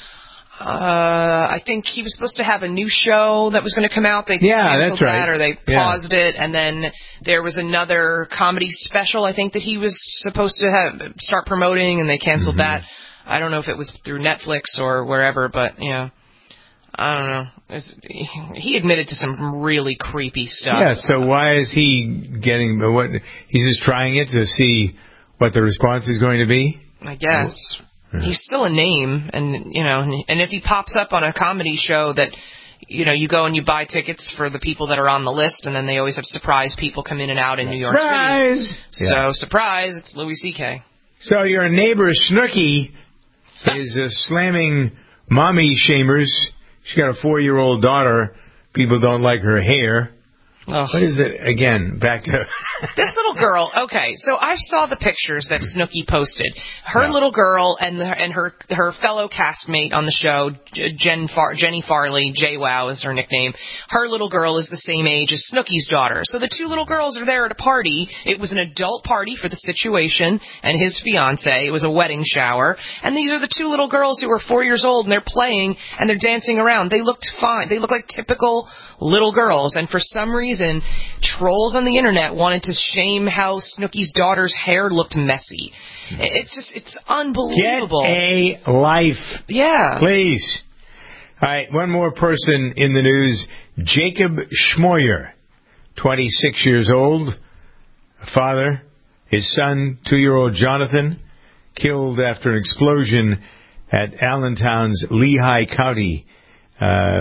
Uh, I think he was supposed to have a new show that was going to come out. They yeah, canceled that's right. that, or they yeah. paused it, and then there was another comedy special. I think that he was supposed to have start promoting, and they canceled mm-hmm. that. I don't know if it was through Netflix or wherever, but you know. I don't know. It's, he admitted to some really creepy stuff. Yeah, so why is he getting what? He's just trying it to see what the response is going to be? I guess. Yeah. He's still a name, and you know, and if he pops up on a comedy show that, you know, you go and you buy tickets for the people that are on the list, and then they always have surprise people come in and out in New York surprise! City. Yeah. So, surprise, it's Louis C K. So your neighbor Snooki is uh, slamming mommy shamers. She's got a four-year-old daughter. People don't like her hair. Oh. What is it? Again, back to... This little girl, okay, so I saw the pictures that Snooki posted. Her yeah. little girl and the, and her her fellow castmate on the show, Jen Far, Jenny Farley, JWoww is her nickname. Her little girl is the same age as Snooki's daughter. So the two little girls are there at a party. It was an adult party for the situation and his fiancé. It was a wedding shower. And these are the two little girls who are four years old, and they're playing, and they're dancing around. They looked fine. They look like typical little girls. And for some reason, trolls on the internet wanted to shame how Snooki's daughter's hair looked messy. It's just, it's unbelievable. Get a life. Yeah. Please. All right, one more person in the news. Jacob Schmoyer, twenty-six years old, father. His son, two-year-old Jonathan, killed after an explosion at Allentown's Lehigh County. Uh,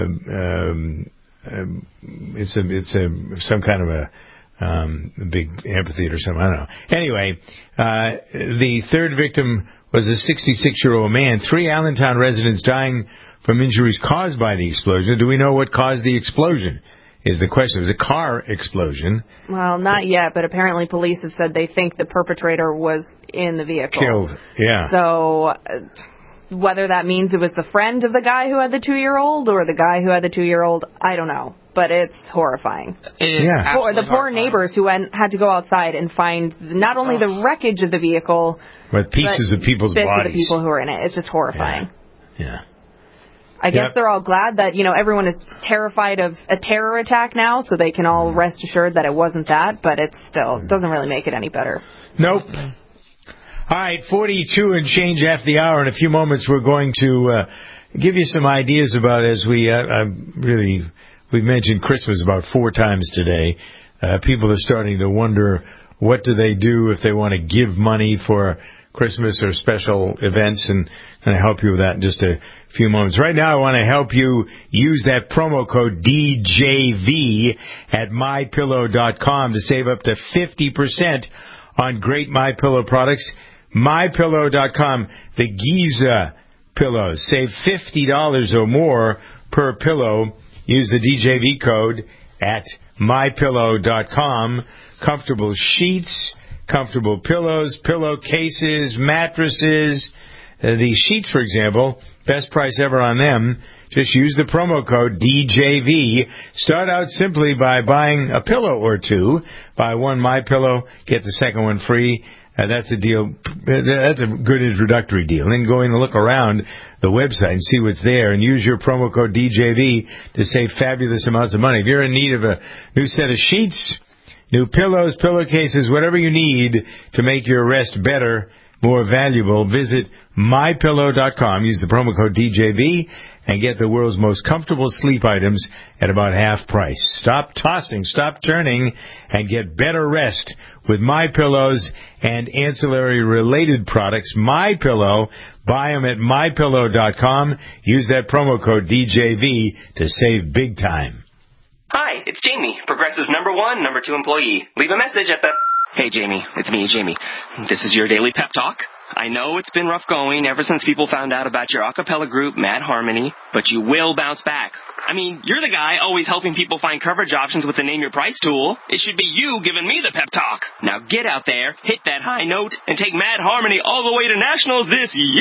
um, um, it's a, it's a some kind of a um, big amphitheater or something. I don't know. Anyway, uh, the third victim was a sixty-six-year-old man. Three Allentown residents dying from injuries caused by the explosion. Do we know what caused the explosion? Is the question. It was a car explosion. Well, not yet, but apparently police have said they think the perpetrator was in the vehicle. Killed, yeah. So, uh, whether that means it was the friend of the guy who had the two-year-old or the guy who had the two-year-old, I don't know. But it's horrifying. It is yeah. For the poor horrifying. neighbors who went, had to go outside and find not only the wreckage of the vehicle, but pieces but of people's bits bodies. of the people who were in it. It's just horrifying. Yeah. yeah. I guess Yep. they're all glad that, you know, everyone is terrified of a terror attack now, so they can all rest assured that it wasn't that, but it still doesn't really make it any better. Nope. All right, forty-two and change after the hour. In a few moments, we're going to uh, give you some ideas about, as we uh, uh, really, we've mentioned Christmas about four times today. Uh, people are starting to wonder, what do they do if they want to give money for Christmas or special events, and I'm going to help you with that in just a few moments. Right now, I want to help you use that promo code D J V at my pillow dot com to save up to fifty percent on great MyPillow products. my pillow dot com, the Giza pillows. Save fifty dollars or more per pillow. Use the D J V code at my pillow dot com. Comfortable sheets, comfortable pillows, pillowcases, mattresses. Uh, the sheets, for example, best price ever on them. Just use the promo code D J V. Start out simply by buying a pillow or two. Buy one MyPillow, get the second one free. Uh, that's a deal. That's a good introductory deal. Then go in and look around the website and see what's there, and use your promo code D J V to save fabulous amounts of money. If you're in need of a new set of sheets, new pillows, pillowcases, whatever you need to make your rest better, more valuable, visit my pillow dot com. Use the promo code D J V and get the world's most comfortable sleep items at about half price. Stop tossing, stop turning, and get better rest with MyPillows and ancillary related products. MyPillow, buy them at my pillow dot com. Use that promo code D J V to save big time. Hi, it's Jamie, Progressive's number one, number two employee. Leave a message at the... Hey, Jamie, it's me, Jamie. This is your daily pep talk. I know it's been rough going ever since people found out about your a cappella group, Mad Harmony, but you will bounce back. I mean, you're the guy always helping people find coverage options with the Name Your Price tool. It should be you giving me the pep talk. Now get out there, hit that high note, and take Mad Harmony all the way to nationals this year!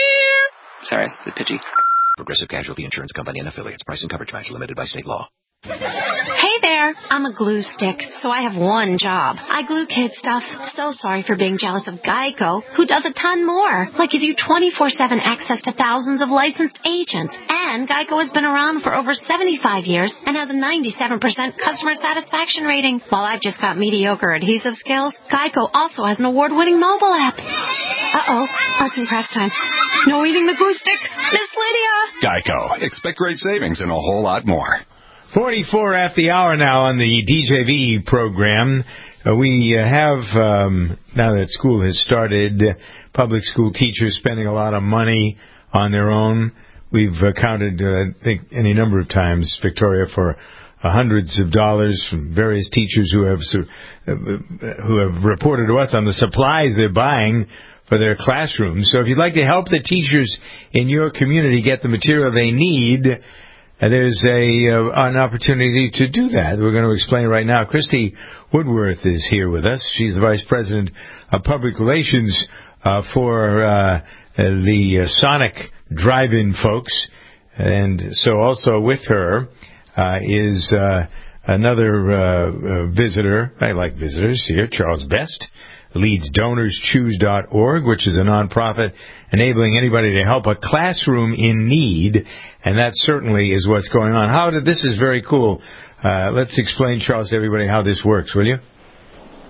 Sorry, the pitchy. Progressive Casualty Insurance Company and Affiliates. Price and coverage match limited by state law. Hey there, I'm a glue stick, so I have one job. I glue kid stuff. So sorry for being jealous of Geico, who does a ton more, like give you twenty-four seven access to thousands of licensed agents. And Geico has been around for over seventy-five years and has a ninety-seven percent customer satisfaction rating. While I've just got mediocre adhesive skills, Geico also has an award-winning mobile app. Uh-oh, arts and crafts time. No eating the glue stick. Miss Lydia! Geico. Expect great savings and a whole lot more. forty-four after the hour now on the D J V program. Uh, we uh, have, um, now that school has started, uh, public school teachers spending a lot of money on their own. We've uh, counted, uh, I think, any number of times, Victoria, for uh, hundreds of dollars from various teachers who have uh, who have reported to us on the supplies they're buying for their classrooms. So if you'd like to help the teachers in your community get the material they need, Uh, there's a uh, an opportunity to do that. We're going to explain right now. Christy Woodworth is here with us. She's the Vice President of Public Relations uh, for uh, the uh, Sonic Drive-In folks. And so also with her uh, is uh, another uh, uh, visitor. I like visitors here, Charles Best. Leads donors choose dot org, which is a nonprofit enabling anybody to help a classroom in need, and that certainly is what's going on. How did this is very cool. Uh, let's explain, Charles, to everybody how this works, will you?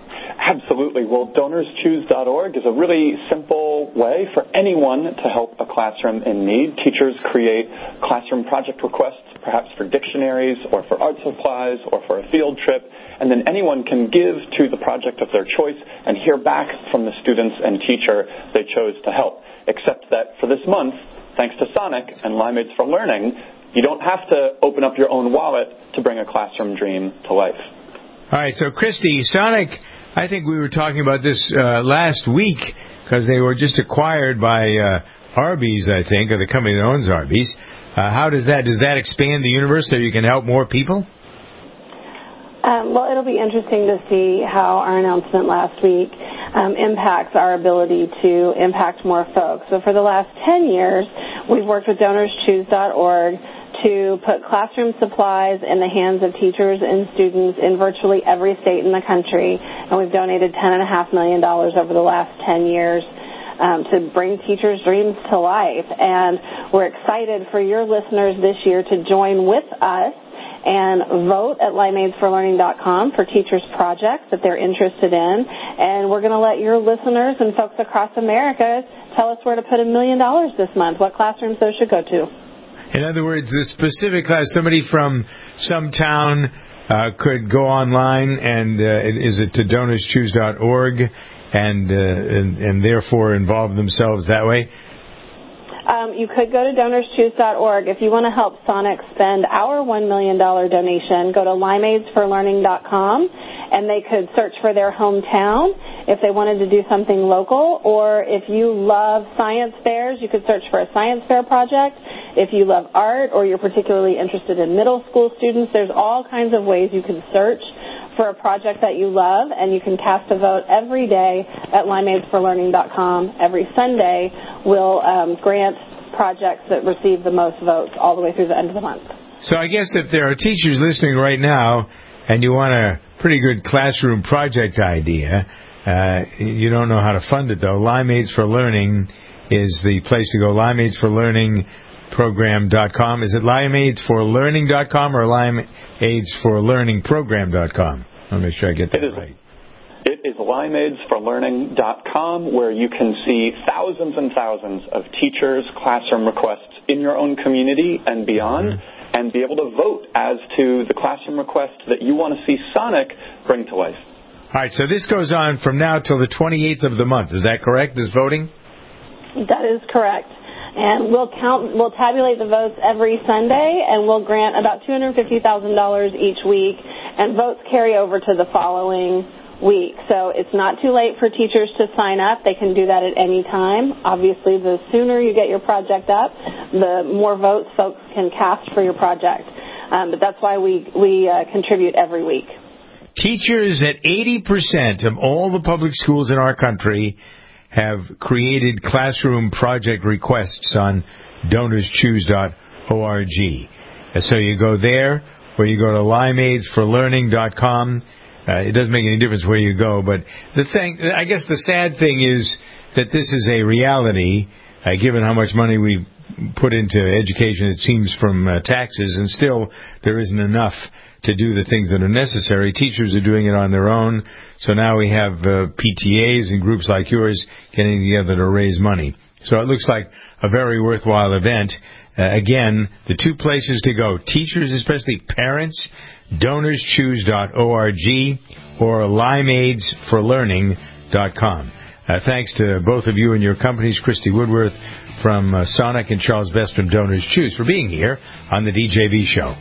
Absolutely. Well, donors choose dot org is a really simple way for anyone to help a classroom in need. Teachers create classroom project requests, perhaps for dictionaries or for art supplies or for a field trip, and then anyone can give to the project of their choice and hear back from the students and teacher they chose to help. Except that for this month, thanks to Sonic and Limeades for Learning, you don't have to open up your own wallet to bring a classroom dream to life. All right, so Christy, Sonic, I think we were talking about this uh, last week because they were just acquired by uh, Arby's, I think, or the company that owns Arby's. Uh, how does that, does that expand the universe so you can help more people? Um, well, it'll be interesting to see how our announcement last week um, impacts our ability to impact more folks. So for the last ten years, we've worked with donors choose dot org to put classroom supplies in the hands of teachers and students in virtually every state in the country, and we've donated ten point five million dollars over the last ten years. Um, to bring teachers' dreams to life. And we're excited for your listeners this year to join with us and vote at limeades for learning dot com for teachers' projects that they're interested in. And we're going to let your listeners and folks across America tell us where to put a million dollars this month, what classrooms those should go to. In other words, the specific class, somebody from some town uh, could go online and uh, is it to donors choose dot org and, uh, and and therefore involve themselves that way? Um, you could go to donors choose dot org. If you want to help Sonic spend our one million dollars donation, go to limeades for learning dot com, and they could search for their hometown if they wanted to do something local. Or if you love science fairs, you could search for a science fair project. If you love art or you're particularly interested in middle school students, there's all kinds of ways you can search for a project that you love, and you can cast a vote every day at limeades for learning dot com. Every Sunday, we'll um, grant projects that receive the most votes all the way through the end of the month. So I guess if there are teachers listening right now and you want a pretty good classroom project idea, uh, you don't know how to fund it, though, Limeades for Learning is the place to go, limeades for learning program dot com. Is it limeades for learning dot com or limeades for learning program dot com? I'll make sure I get that it is, right. It is limeades for learning dot com, where you can see thousands and thousands of teachers' classroom requests in your own community and beyond, mm-hmm. and be able to vote as to the classroom request that you want to see Sonic bring to life. All right, so this goes on from now till the twenty-eighth of the month. Is that correct, this voting? That is correct. And we'll count, we'll tabulate the votes every Sunday, and we'll grant about two hundred fifty thousand dollars each week, and votes carry over to the following week. So it's not too late for teachers to sign up. They can do that at any time. Obviously, the sooner you get your project up, the more votes folks can cast for your project. Um, but that's why we, we uh, contribute every week. Teachers at eighty percent of all the public schools in our country have created classroom project requests on donors choose dot org. So you go there, or you go to limeades for learning dot com. Uh, it doesn't make any difference where you go, but the thing, I guess the sad thing is that this is a reality, uh, given how much money we put into education, it seems, from uh, taxes, and still there isn't enough to do the things that are necessary. Teachers are doing it on their own, so now we have uh, P T As and groups like yours getting together to raise money. So it looks like a very worthwhile event. Uh, again, the two places to go, teachers, especially parents, donors choose dot org or limeades for learning dot com. Uh, thanks to both of you and your companies, Christy Woodworth from uh, Sonic and Charles Best from Donors Choose, for being here on the D J V Show.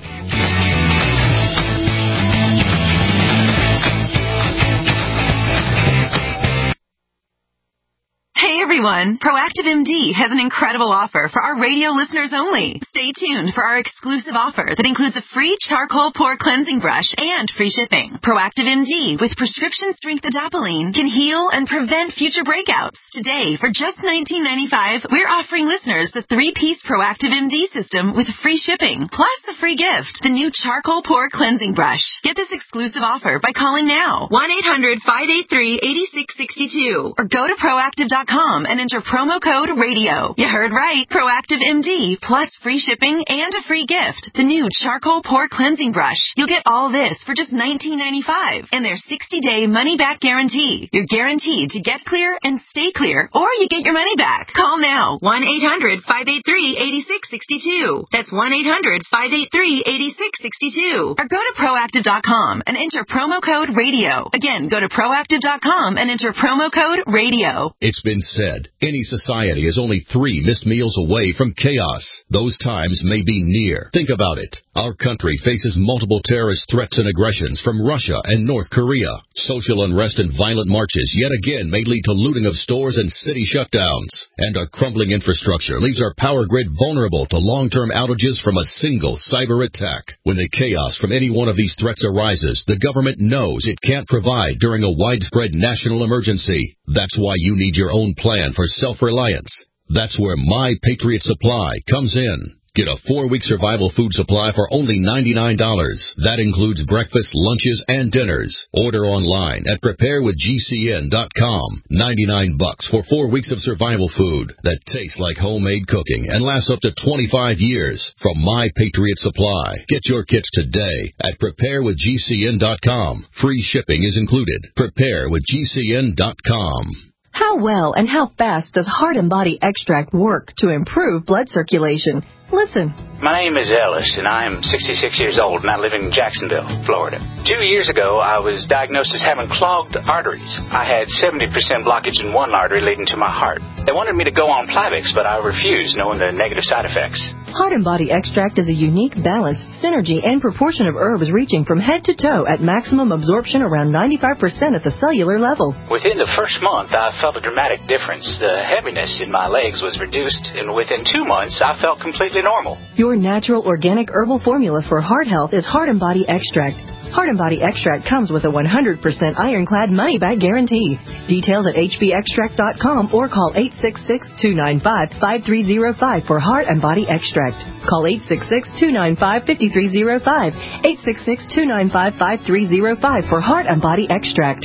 Hey everyone, Proactive M D has an incredible offer for our radio listeners only. Stay tuned for our exclusive offer that includes a free charcoal pore cleansing brush and free shipping. Proactive M D with prescription strength adapalene can heal and prevent future breakouts. Today, for just nineteen ninety-five dollars, we're offering listeners the three-piece Proactive M D system with free shipping, plus a free gift, the new charcoal pore cleansing brush. Get this exclusive offer by calling now, one eight hundred five eight three eight six six two, or go to proactive dot com and enter promo code RADIO. You heard right. Proactive M D, plus free shipping and a free gift. The new Charcoal Pore Cleansing Brush. You'll get all this for just nineteen ninety-five dollars and their sixty-day money-back guarantee. You're guaranteed to get clear and stay clear, or you get your money back. Call now. one eight hundred five eight three eight six six two. That's one eight hundred five eight three eight six six two. Or go to proactive dot com and enter promo code RADIO. Again, go to proactive dot com and enter promo code RADIO. It's been said, any society is only three missed meals away from chaos. Those times may be near. Think about it. Our country faces multiple terrorist threats and aggressions from Russia and North Korea. Social unrest and violent marches yet again may lead to looting of stores and city shutdowns. And our crumbling infrastructure leaves our power grid vulnerable to long-term outages from a single cyber attack. When the chaos from any one of these threats arises, the government knows it can't provide during a widespread national emergency. That's why you need your own plan for self-reliance. That's where My Patriot Supply comes in. Get a four-week survival food supply for only ninety-nine dollars. That includes breakfast, lunches, and dinners. Order online at prepare with G C N dot com. ninety-nine bucks for four weeks of survival food that tastes like homemade cooking and lasts up to twenty-five years from My Patriot Supply. Get your kits today at prepare with G C N dot com. Free shipping is included. prepare with G C N dot com. How well and how fast does Heart and Body Extract work to improve blood circulation? Listen. My name is Ellis, and I am sixty-six years old, and I live in Jacksonville, Florida. Two years ago, I was diagnosed as having clogged arteries. I had seventy percent blockage in one artery leading to my heart. They wanted me to go on Plavix, but I refused, knowing the negative side effects. Heart and Body Extract is a unique balance, synergy, and proportion of herbs reaching from head to toe at maximum absorption around ninety-five percent at the cellular level. Within the first month, I felt a dramatic difference. The heaviness in my legs was reduced, and within two months, I felt completely normal. Your natural organic herbal formula for heart health is Heart and Body Extract. Heart and Body Extract comes with a one hundred percent ironclad money-back guarantee. Details at H B extract dot com or call eight six six, two nine five, five three zero five for Heart and Body Extract. Call eight six six, two nine five, five three zero five, eight six six, two nine five, five three zero five for Heart and Body Extract.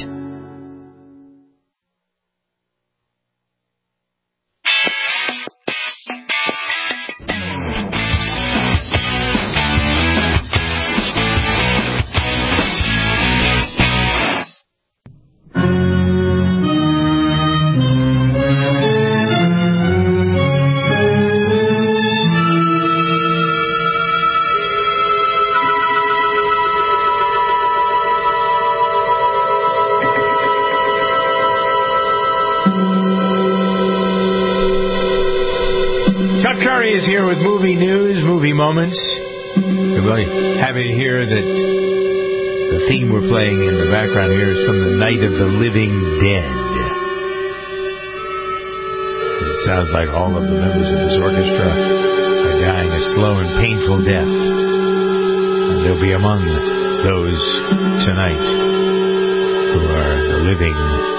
Is here with movie news, movie moments. We're really happy to hear that the theme we're playing in the background here is from the Night of the Living Dead. It sounds like all of the members of this orchestra are dying a slow and painful death. And they'll be among those tonight who are the living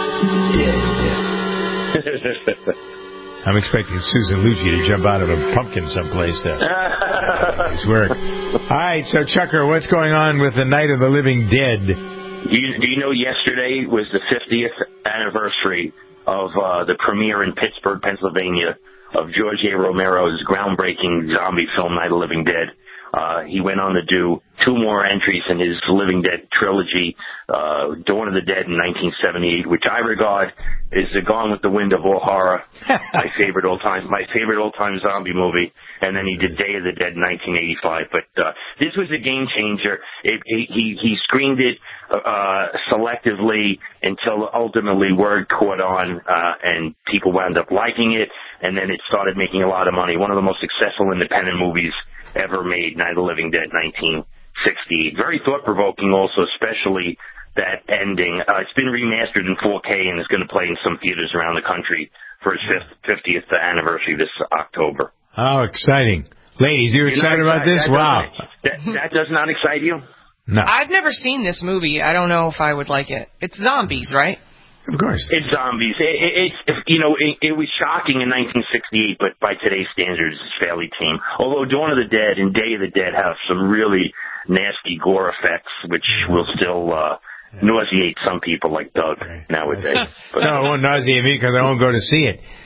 dead. I'm expecting Susan Lucci to jump out of a pumpkin someplace to his work. All right, so Chucker, what's going on with the Night of the Living Dead? Do you, do you know yesterday was the fiftieth anniversary of uh, the premiere in Pittsburgh, Pennsylvania, of George A. Romero's groundbreaking zombie film, Night of the Living Dead? Uh, he went on to do two more entries in his Living Dead trilogy, uh, Dawn of the Dead in nineteen seventy-eight, which I regard is the Gone with the Wind of all horror, my favorite all-time, my favorite all-time zombie movie. And then he did Day of the Dead in nineteen eighty-five. But uh, this was a game changer. It, he he screened it uh, selectively until ultimately word caught on, uh, and people wound up liking it. And then it started making a lot of money. One of the most successful independent movies ever made, Night of the Living Dead, nineteen sixty. Very thought-provoking also, especially that ending. Uh, it's been remastered in four K and is going to play in some theaters around the country for its fiftieth anniversary this October. Oh, exciting. Ladies, you're, you're excited about this? That wow. That, that does not excite you? No. I've never seen this movie. I don't know if I would like it. It's zombies, right? Of course. It's zombies. It, it, it's, you know, it, it was shocking in nineteen sixty-eight, but by today's standards, it's fairly tame. Although Dawn of the Dead and Day of the Dead have some really nasty gore effects, which will still uh, nauseate some people like Doug nowadays. But, no, it won't nauseate me because I won't go to see it.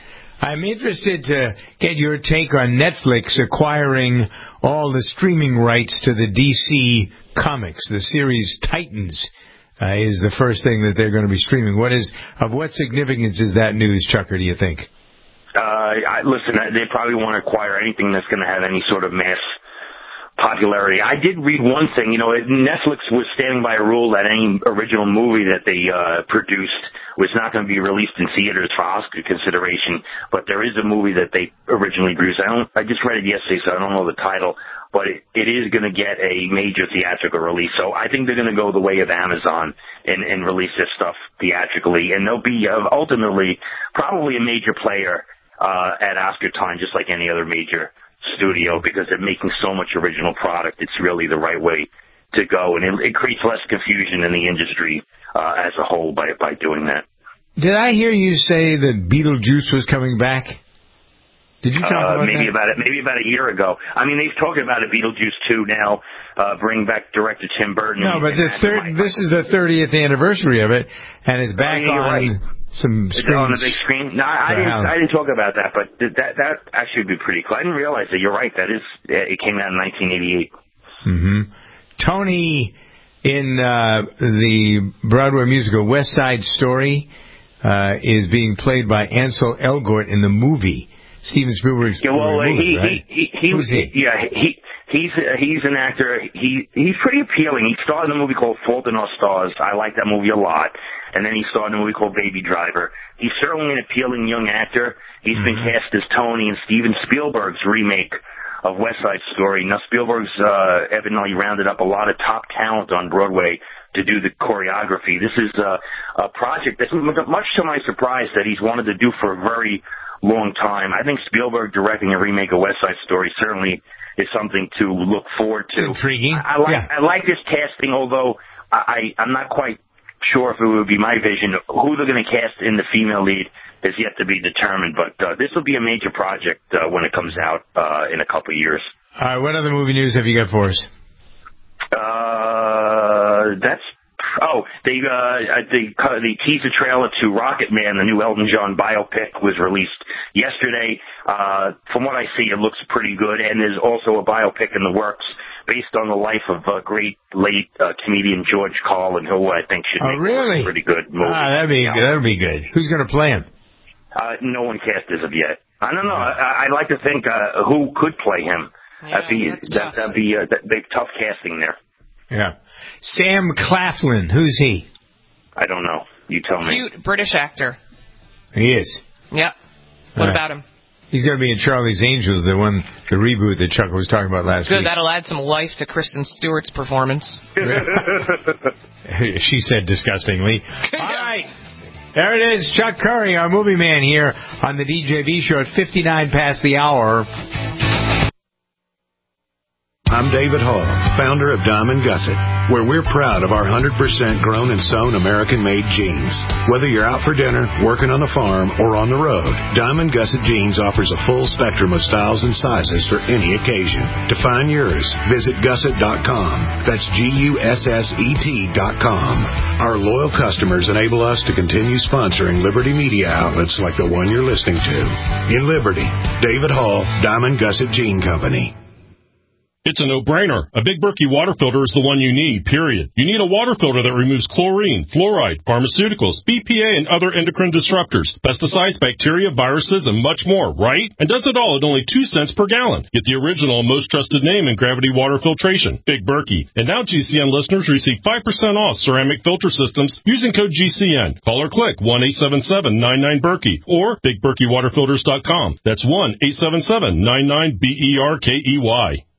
I'm interested to get your take on Netflix acquiring all the streaming rights to the D C comics. The series Titans uh, is the first thing that they're going to be streaming. What is of what significance is that news, Chucker, do you think? Uh, I, listen, they probably want to acquire anything that's going to have any sort of mass popularity. I did read one thing. You know, Netflix was standing by a rule that any original movie that they uh, produced was not going to be released in theaters for Oscar consideration. But there is a movie that they originally produced. I don't. I just read it yesterday, so I don't know the title. But it, it is going to get a major theatrical release. So I think they're going to go the way of Amazon and, and release their stuff theatrically. And they'll be uh, ultimately probably a major player uh, at Oscar time, just like any other major studio, because they're making so much original product. It's really the right way to go, and it, it creates less confusion in the industry uh, as a whole by by doing that. Did I hear you say that Beetlejuice was coming back? Did you talk uh, about maybe that? about it? Maybe about a year ago. I mean, they've talked about a Beetlejuice two now, uh, bring back director Tim Burton. No, but the third. This is the thirtieth anniversary of it, and it's back oh, yeah, on. Right. Some Is it screens. on the big screen? No, I, I didn't. I didn't talk about that, but that that actually would be pretty cool. I didn't realize that. You're right. That is. It came out in nineteen eighty-eight. Mm-hmm. Tony in uh, the Broadway musical West Side Story uh, is being played by Ansel Elgort in the movie. Steven Spielberg's yeah, well, movie, he, right? he, he, he Who's he? Yeah, he. He's he's an actor. He he's pretty appealing. He starred in a movie called Fault in Our Stars. I like that movie a lot. And then he starred in a movie called Baby Driver. He's certainly an appealing young actor. He's mm-hmm. been cast as Tony in Steven Spielberg's remake of West Side Story. Now Spielberg's uh, evidently rounded up a lot of top talent on Broadway to do the choreography. This is uh, a project that's much to my surprise that he's wanted to do for a very long time. I think Spielberg directing a remake of West Side Story certainly is something to look forward to. It's intriguing. I, I like yeah. I like this casting, although I, I'm not quite sure if it would be my vision. Who they're going to cast in the female lead is yet to be determined, but uh, this will be a major project uh, when it comes out uh, in a couple of years. All right, what other movie news have you got for us? Uh, that's oh, they uh, the the teaser trailer to Rocket Man, the new Elton John biopic, was released yesterday. Uh, from what I see, it looks pretty good, and there's also a biopic in the works based on the life of uh, great late uh, comedian George Carlin, who I think should oh, make really? a pretty good movie. Ah, that'd be yeah. that'd be good. Who's going to play him? Uh, no one cast as of yet. I don't know. I, I'd like to think uh, who could play him. Yeah, that'd be that's that, tough. that'd be uh, that big tough casting there. Yeah. Sam Claflin, who's he? I don't know. You tell me. Cute British actor. He is. Yeah. What All about right. him? He's going to be in Charlie's Angels, the one, the reboot that Chuck was talking about last Good. week. That'll add some life to Kristen Stewart's performance. She said disgustingly. All right. There it is, Chuck Curry, our movie man here on the D J B Show at fifty-nine past the hour. I'm David Hall, founder of Diamond Gusset, where we're proud of our one hundred percent grown and sewn American-made jeans. Whether you're out for dinner, working on a farm, or on the road, Diamond Gusset Jeans offers a full spectrum of styles and sizes for any occasion. To find yours, visit gusset dot com. That's G U S S E T dot com. Our loyal customers enable us to continue sponsoring Liberty media outlets like the one you're listening to. In Liberty, David Hall, Diamond Gusset Jean Company. It's a no-brainer. A Big Berkey water filter is the one you need, period. You need a water filter that removes chlorine, fluoride, pharmaceuticals, B P A, and other endocrine disruptors, pesticides, bacteria, viruses, and much more, right? And does it all at only two cents per gallon. Get the original and most trusted name in gravity water filtration, Big Berkey. And now G C N listeners receive five percent off ceramic filter systems using code G C N. Call or click one eight seven seven nine nine Berkey or big berkey water filters dot com. That's one eight seven seven nine nine B E R K E Y.